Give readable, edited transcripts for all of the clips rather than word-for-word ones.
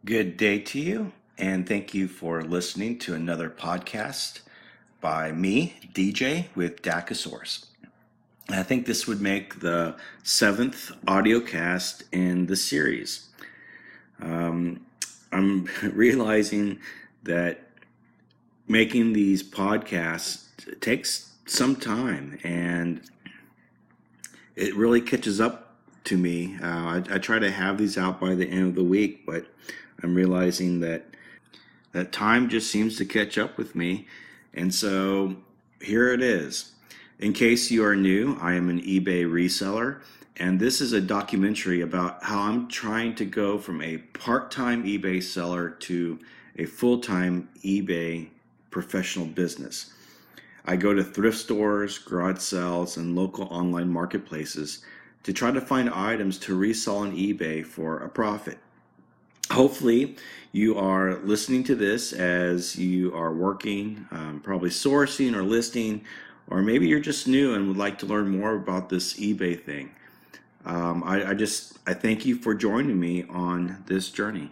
Good day to you, and thank you for listening to another podcast by me, DJ, with Dacosaurus. I think this would make the seventh audio cast in the series. I'm realizing that making these podcasts takes some time, and it really catches up to me. I try to have these out by the end of the week, but I'm realizing that time just seems to catch up with me. And so here it is. In case you are new, I am an eBay reseller, and this is a documentary about how I'm trying to go from a part-time eBay seller to a full-time eBay professional business. I go to thrift stores, garage sales, and local online marketplaces to try to find items to resell on eBay for a profit. Hopefully, you are listening to this as you are working, probably sourcing or listing, or maybe you're just new and would like to learn more about this eBay thing. I thank you for joining me on this journey.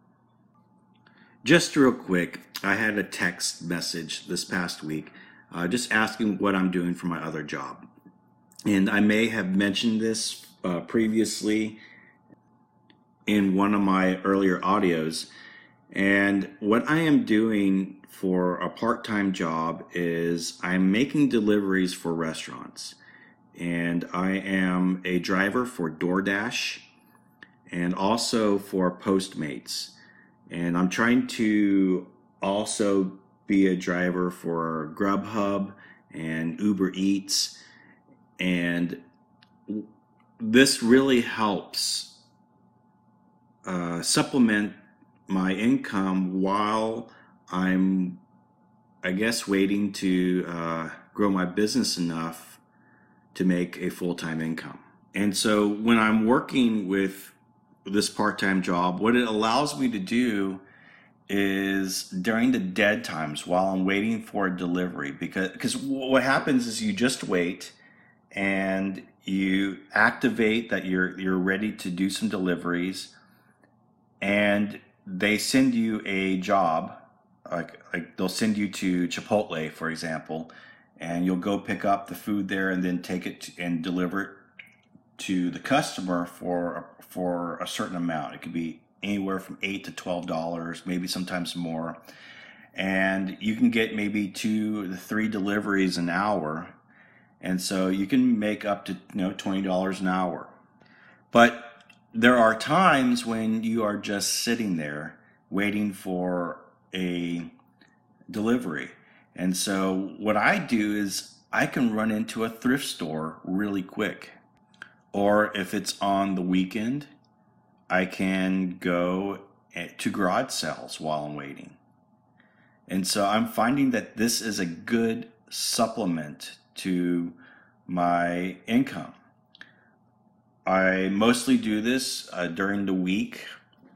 Just real quick, I had a text message this past week just asking what I'm doing for my other job. And I may have mentioned this previously in one of my earlier audios. And what I am doing for a part-time job is I'm making deliveries for restaurants. And I am a driver for DoorDash and also for Postmates. And I'm trying to also be a driver for Grubhub and Uber Eats. And this really helps supplement my income while I'm, waiting to grow my business enough to make a full-time income. And so when I'm working with this part-time job, what it allows me to do is during the dead times while I'm waiting for a delivery, because what happens is you just wait and you activate that you're ready to do some deliveries, and they send you a job, like they'll send you to Chipotle, for example, and you'll go pick up the food there and then take it and deliver it to the customer for a certain amount. It could be anywhere from $8 to $12, maybe sometimes more, and you can get maybe 2 to 3 deliveries an hour, and so you can make up to $20 an hour. But there are times when you are just sitting there waiting for a delivery. And so what I do is I can run into a thrift store really quick. Or if it's on the weekend, I can go to garage sales while I'm waiting. And so I'm finding that this is a good supplement to my income. I mostly do this during the week.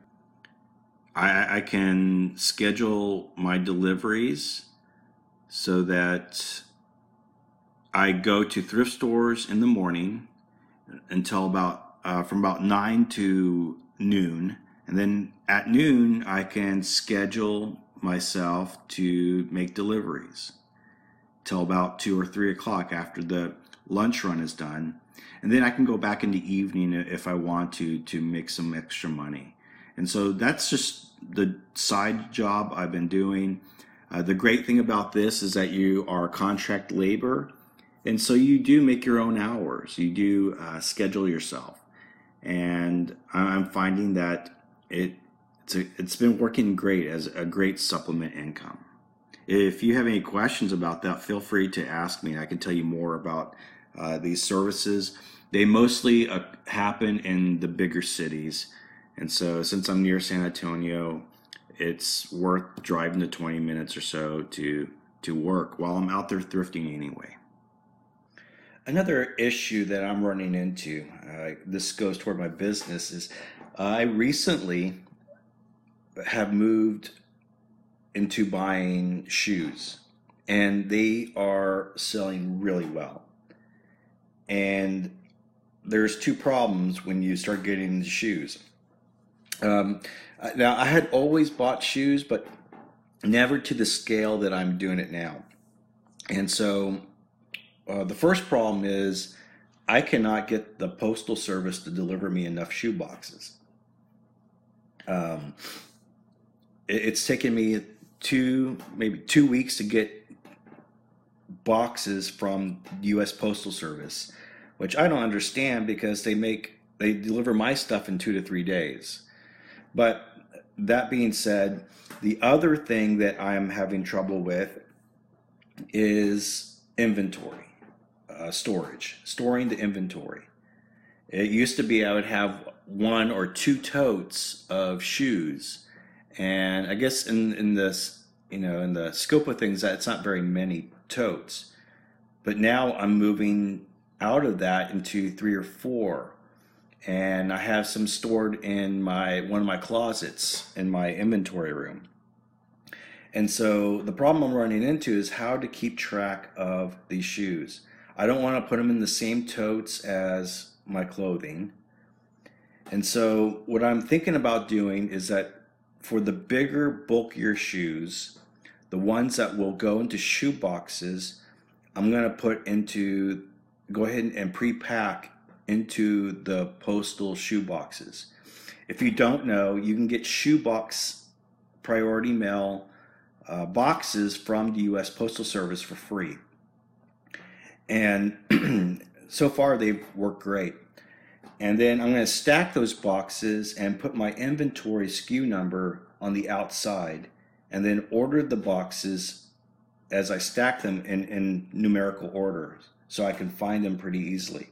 I can schedule my deliveries so that I go to thrift stores in the morning until from about 9 to noon. And then at noon, I can schedule myself to make deliveries till about 2 or 3 o'clock after the lunch run is done. And then I can go back in the evening if I want to make some extra money. And so that's just the side job I've been doing. The great thing about this is that you are contract labor. And so you do make your own hours. You do schedule yourself. And I'm finding that it's been working great as a great supplement income. If you have any questions about that, feel free to ask me. I can tell you more about these services. They mostly happen in the bigger cities. And so since I'm near San Antonio, it's worth driving the 20 minutes or so to work while I'm out there thrifting anyway. Another issue that I'm running into, this goes toward my business, is I recently have moved into buying shoes, and they are selling really well. And there's two problems when you start getting into shoes. Um, Now, I had always bought shoes, but never to the scale that I'm doing it now. And so the first problem is I cannot get the postal service to deliver me enough shoe boxes. Um, it's taken me maybe 2 weeks to get boxes from U.S. Postal Service, which I don't understand because they deliver my stuff in 2 to 3 days. But that being said, the other thing that I'm having trouble with is inventory, storing the inventory. It used to be I would have one or two totes of shoes, and I guess in this, in the scope of things, that's not very many totes. But now I'm moving out of that into three or four, and I have some stored in my one of my closets in my inventory room. And so the problem I'm running into is how to keep track of these shoes. I don't want to put them in the same totes as my clothing. And so what I'm thinking about doing is that for the bigger, bulkier shoes, the ones that will go into shoe boxes, I'm going to go ahead and pre-pack into the postal shoe boxes. If you don't know, you can get shoebox priority mail boxes from the U.S. Postal Service for free. And so far they've worked great. And then I'm going to stack those boxes and put my inventory SKU number on the outside, and then order the boxes as I stack them in numerical order so I can find them pretty easily.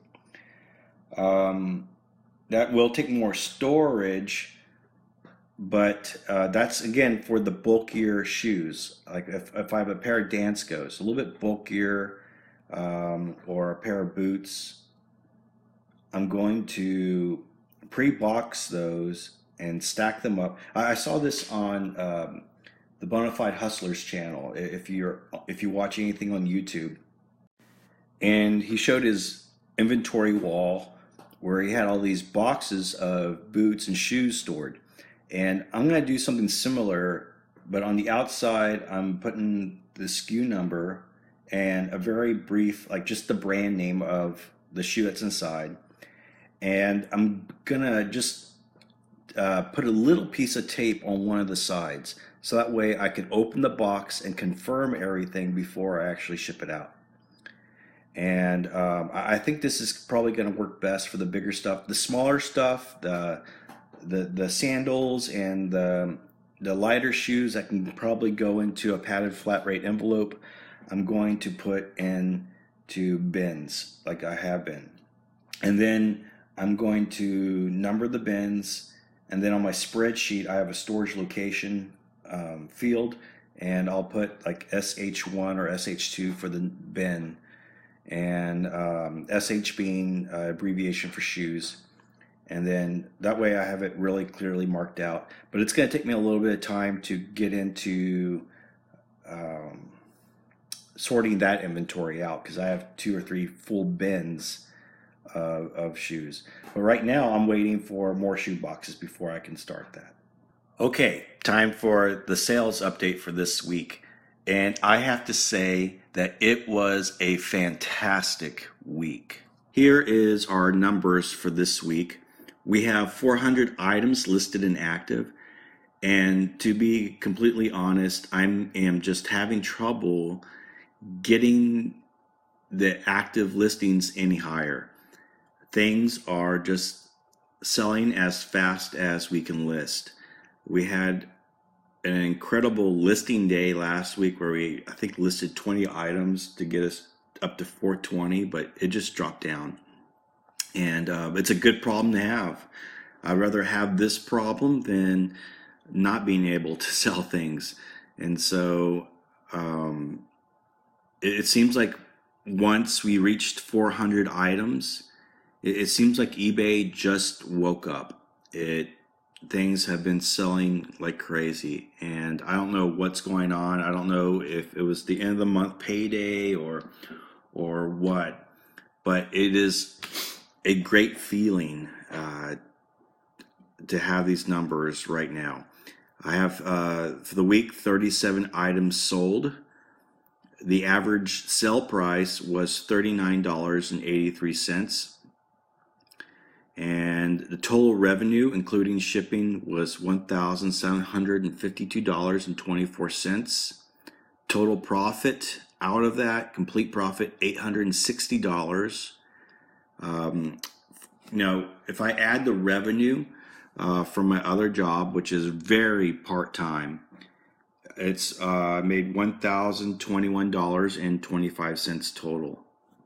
That will take more storage, but that's again for the bulkier shoes. Like if I have a pair of Danskos, a little bit bulkier, or a pair of boots, I'm going to pre-box those and stack them up. I saw this on the Bonafide Hustlers channel. If you watch anything on YouTube, and he showed his inventory wall where he had all these boxes of boots and shoes stored. And I'm going to do something similar, but on the outside, I'm putting the SKU number and a very brief, like just the brand name of the shoe that's inside. And I'm going to just put a little piece of tape on one of the sides. So that way I can open the box and confirm everything before I actually ship it out. And I think this is probably going to work best for the bigger stuff. The smaller stuff, the sandals and the lighter shoes that can probably go into a padded flat rate envelope, I'm going to put into bins like I have been. And then I'm going to number the bins, and then on my spreadsheet I have a storage location field, and I'll put like SH1 or SH2 for the bin, and SH being abbreviation for shoes. And then that way I have it really clearly marked out. But it's going to take me a little bit of time to get into sorting that inventory out, because I have 2 or 3 full bins of shoes. But right now I'm waiting for more shoe boxes before I can start that. Okay, time for the sales update for this week. And I have to say that it was a fantastic week. Here is our numbers for this week. We have 400 items listed and active. And to be completely honest, I am just having trouble getting the active listings any higher. Things are just selling as fast as we can list. We had an incredible listing day last week where we, I think, listed 20 items to get us up to 420, but it just dropped down. And it's a good problem to have. I'd rather have this problem than not being able to sell things. And so it seems like once we reached 400 items, it seems like eBay just woke up. Things have been selling like crazy, and I don't know what's going on. I don't know if it was the end of the month payday or what, but it is a great feeling to have these numbers right now. I have for the week 37 items sold. The average sale price was $39.83. And the total revenue, including shipping, was $1,752.24. Total profit out of that, complete profit, $860. Now, if I add the revenue from my other job, which is very part-time, it's made $1,021.25 total.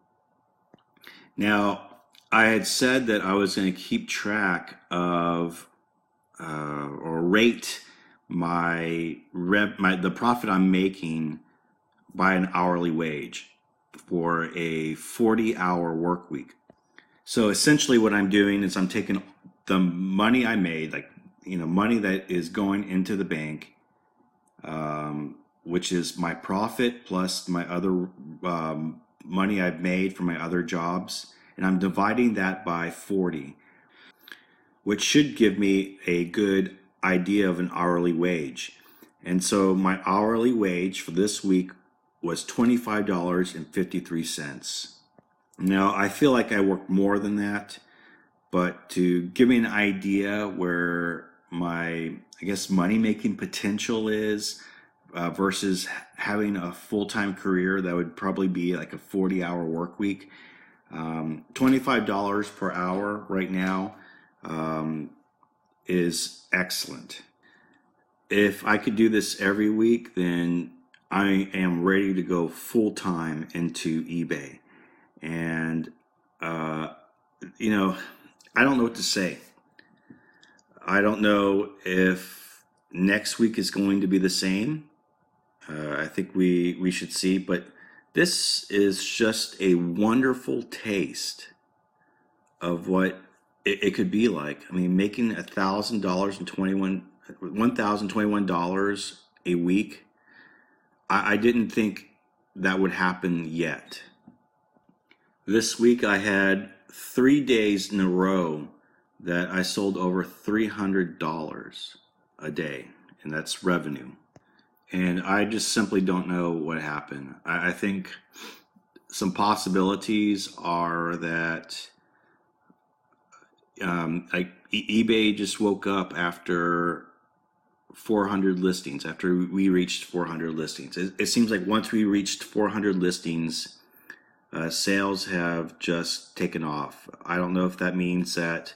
Now, I had said that I was going to keep track of or rate the profit I'm making by an hourly wage for a 40-hour work week. So essentially what I'm doing is I'm taking the money I made, money that is going into the bank, which is my profit plus my other money I've made from my other jobs, and I'm dividing that by 40, which should give me a good idea of an hourly wage. And so my hourly wage for this week was $25.53. Now, I feel like I work more than that, but to give me an idea where my, money-making potential is versus having a full-time career, that would probably be like a 40-hour work week. $25 per hour right now is excellent. If I could do this every week, then I am ready to go full-time into eBay. And, I don't know what to say. I don't know if next week is going to be the same. I think we should see, but this is just a wonderful taste of what it could be like. I mean, making $1,021 a week. I didn't think that would happen yet. This week I had 3 days in a row that I sold over $300 a day, and that's revenue. And I just simply don't know what happened. I think some possibilities are that eBay just woke up after 400 listings, after we reached 400 listings. It seems like once we reached 400 listings, sales have just taken off. I don't know if that means that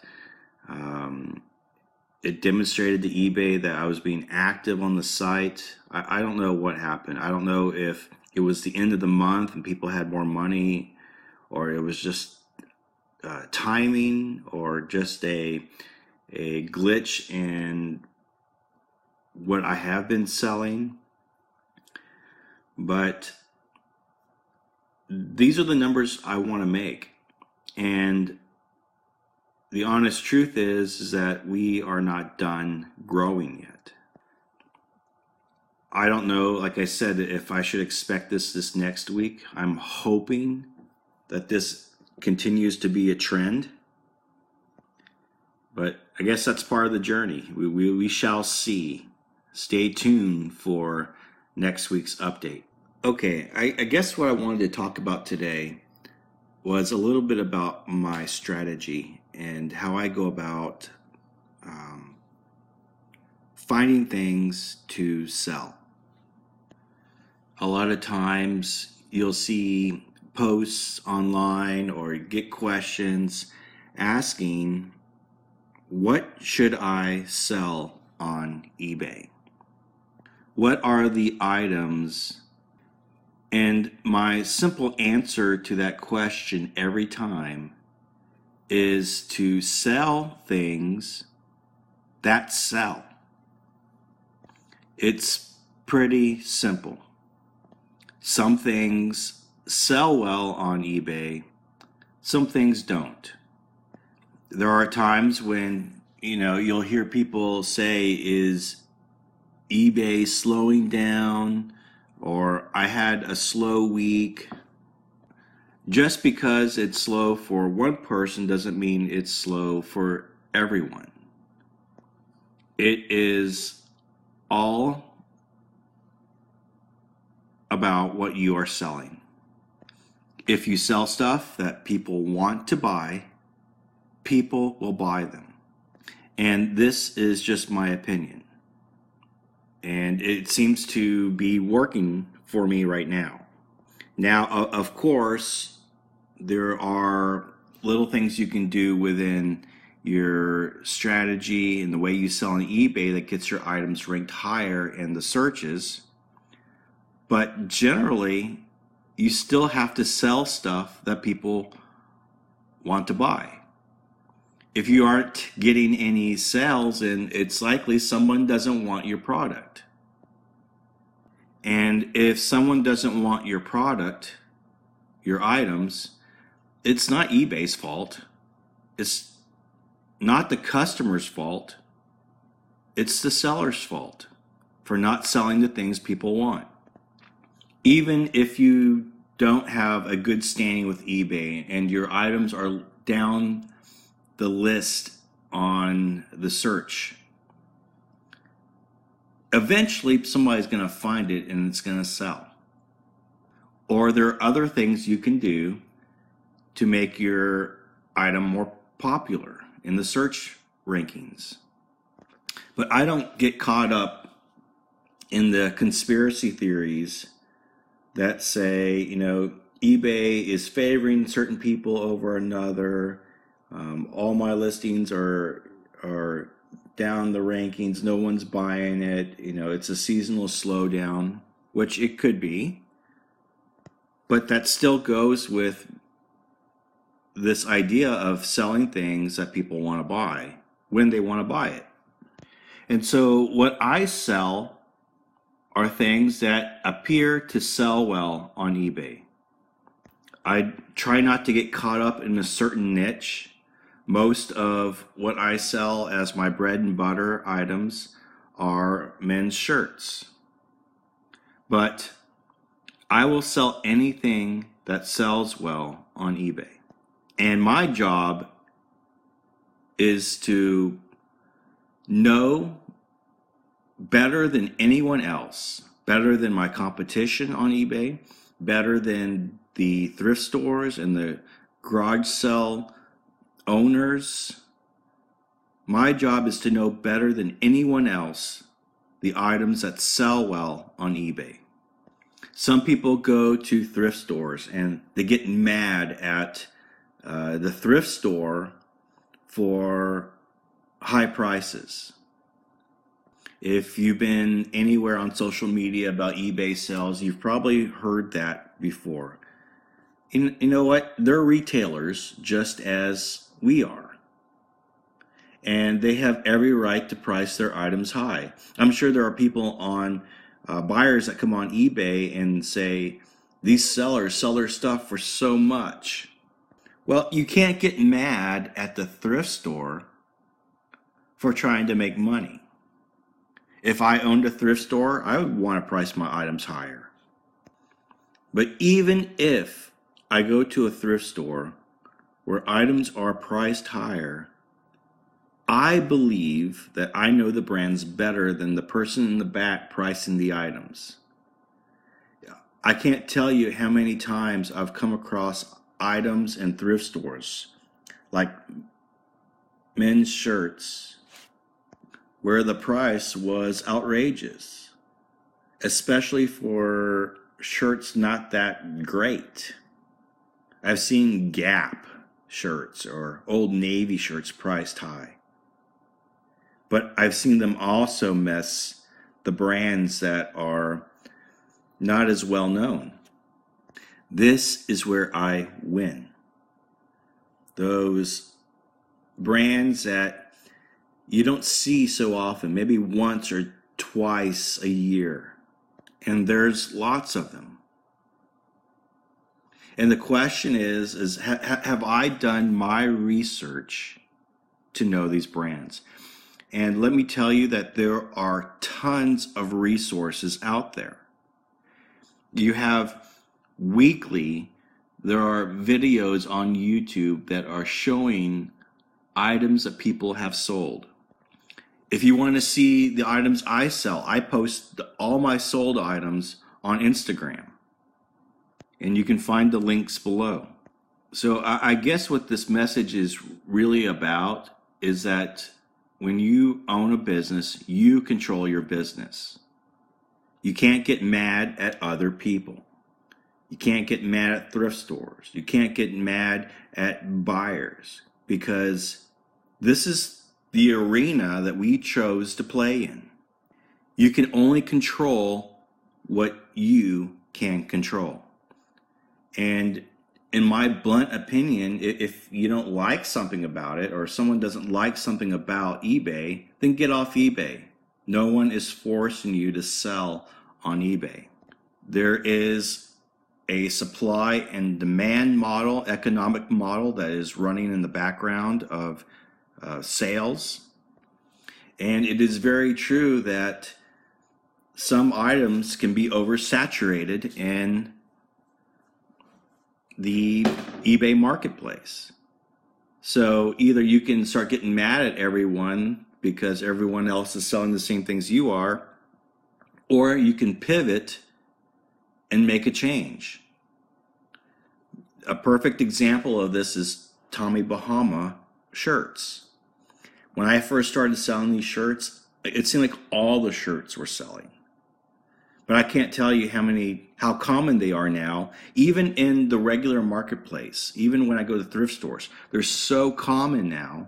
it demonstrated to eBay that I was being active on the site. I don't know what happened. I don't know if it was the end of the month and people had more money, or it was just timing, or just a glitch in what I have been selling. But these are the numbers I want to make. And the honest truth is that we are not done growing yet. I don't know, like I said, if I should expect this next week. I'm hoping that this continues to be a trend. But I guess that's part of the journey. We shall see. Stay tuned for next week's update. Okay, I guess what I wanted to talk about today was a little bit about my strategy and how I go about finding things to sell. A lot of times you'll see posts online or get questions asking, what should I sell on eBay? What are the items? And my simple answer to that question every time is to sell things that sell. It's pretty simple. Some things sell well on eBay, some things don't. There are times when, you'll hear people say, is eBay slowing down? Or I had a slow week. Just because it's slow for one person doesn't mean it's slow for everyone. It is all about what you are selling. If you sell stuff that people want to buy, people will buy them. And this is just my opinion. And it seems to be working for me right now. Now, of course, there are little things you can do within your strategy and the way you sell on eBay that gets your items ranked higher in the searches. But generally, you still have to sell stuff that people want to buy. If you aren't getting any sales, then it's likely someone doesn't want your product. And if someone doesn't want your product, your items, it's not eBay's fault. It's not the customer's fault. It's the seller's fault for not selling the things people want. Even if you don't have a good standing with eBay and your items are down the list on the search, eventually somebody's going to find it and it's going to sell. Or there are other things you can do to make your item more popular in the search rankings. But I don't get caught up in the conspiracy theories that say, eBay is favoring certain people over another. All my listings are down the rankings. No one's buying it. It's a seasonal slowdown, which it could be. But that still goes with this idea of selling things that people want to buy when they want to buy it. And so what I sell are things that appear to sell well on eBay. I try not to get caught up in a certain niche. Most of what I sell as my bread and butter items are men's shirts. But I will sell anything that sells well on eBay. And my job is to know better than anyone else, better than my competition on eBay, better than the thrift stores and the garage sale owners. My job is to know better than anyone else the items that sell well on eBay. Some people go to thrift stores and they get mad at the thrift store for high prices. If you've been anywhere on social media about eBay sales, you've probably heard that before. You know what? They're retailers just as we are. And they have every right to price their items high. I'm sure there are people buyers that come on eBay and say, these sellers sell their stuff for so much. Well, you can't get mad at the thrift store for trying to make money. If I owned a thrift store, I would want to price my items higher. But even if I go to a thrift store where items are priced higher, I believe that I know the brands better than the person in the back pricing the items. I can't tell you how many times I've come across items in thrift stores, like men's shirts, where the price was outrageous, especially for shirts not that great. I've seen Gap shirts or Old Navy shirts priced high. But I've seen them also mess the brands that are not as well known. This is where I win. Those brands that you don't see so often, maybe once or twice a year. And there's lots of them. And the question is have I done my research to know these brands? And let me tell you that there are tons of resources out there. You have there are videos on YouTube that are showing items that people have sold. If you want to see the items I sell, I post all my sold items on Instagram, and you can find the links below. So I guess what this message is really about is that when you own a business, you control your business. You can't get mad at other people. You can't get mad at thrift stores. You can't get mad at buyers, because this is the arena that we chose to play in. You can only control what you can control. And in my blunt opinion, if you don't like something about it, or someone doesn't like something about eBay, then get off eBay. No one is forcing you to sell on eBay. There is a supply and demand model, economic model, that is running in the background of sales. And it is very true that some items can be oversaturated in the eBay marketplace. So either you can start getting mad at everyone because everyone else is selling the same things you are, or you can pivot and make a change. A perfect example of this is Tommy Bahama shirts. When I first started selling these shirts, it seemed like all the shirts were selling. But I can't tell you how common they are now, even in the regular marketplace, even when I go to thrift stores. They're so common now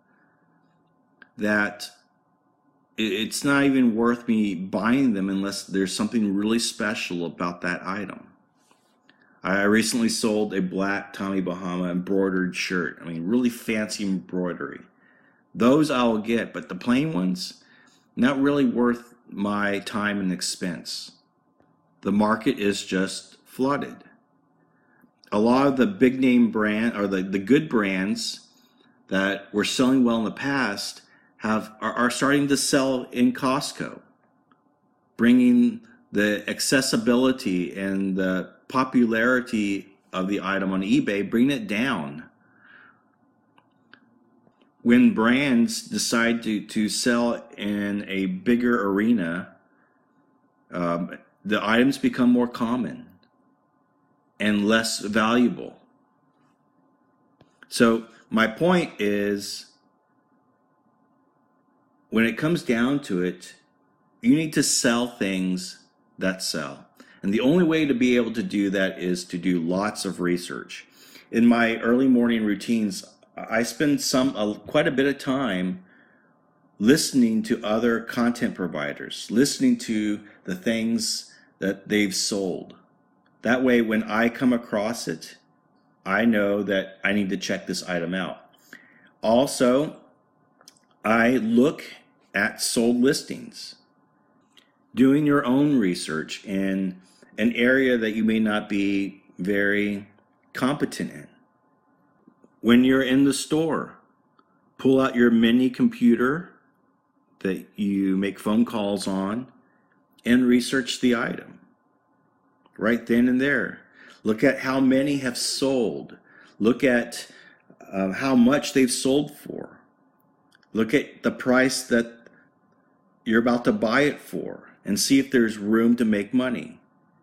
that it's not even worth me buying them unless there's something really special about that item. I recently sold a black Tommy Bahama embroidered shirt. I mean, really fancy embroidery. Those I will get, but the plain ones, not really worth my time and expense. The market is just flooded. A lot of the big name brand, or the good brands that were selling well in the past are starting to sell in Costco, bringing the accessibility and the popularity of the item on eBay, bringing it down. When brands decide to sell in a bigger arena, the items become more common and less valuable. So my point is, when it comes down to it, you need to sell things that sell. And the only way to be able to do that is to do lots of research. In my early morning routines, I spend quite a bit of time listening to other content providers, listening to the things that they've sold. That way, when I come across it, I know that I need to check this item out. Also, I look at sold listings. Doing your own research in an area that you may not be very competent in. When you're in the store, pull out your mini computer that you make phone calls on and research the item right then and there. Look at how many have sold. Look at how much they've sold for. Look at the price that you're about to buy it for, and see if there's room to make money.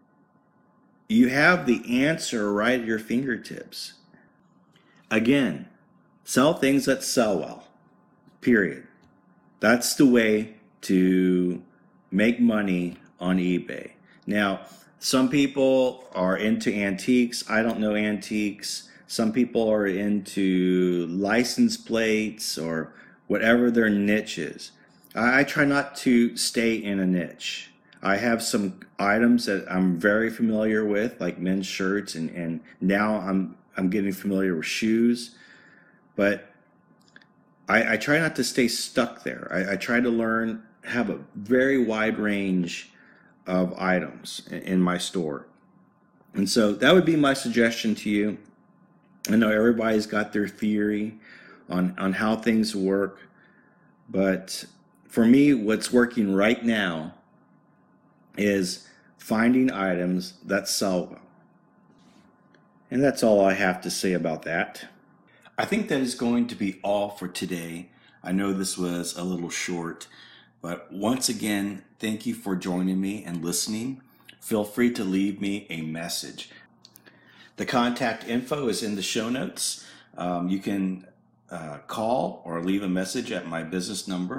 You have the answer right at your fingertips. Again, sell things that sell well, period. That's the way to make money on eBay. Now, some people are into antiques. I don't know antiques. Some people are into license plates or whatever their niche is. I try not to stay in a niche. I have some items that I'm very familiar with, like men's shirts, and now I'm getting familiar with shoes. But I try not to stay stuck there. I try to have a very wide range of items in my store. And so that would be my suggestion to you. I know everybody's got their theory on how things work, but for me, what's working right now is finding items that sell well. And that's all I have to say about that. I think that is going to be all for today. I know this was a little short, but once again, thank you for joining me and listening. Feel free to leave me a message. The contact info is in the show notes. You can call or leave a message at my business number,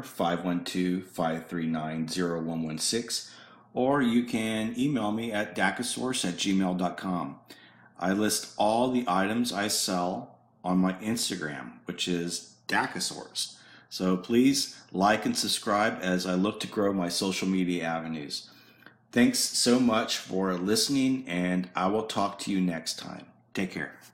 512-539-0116, or you can email me at dacasource@gmail.com. I list all the items I sell on my Instagram, which is Dacasource. So please like and subscribe as I look to grow my social media avenues. Thanks so much for listening, and I will talk to you next time. Take care.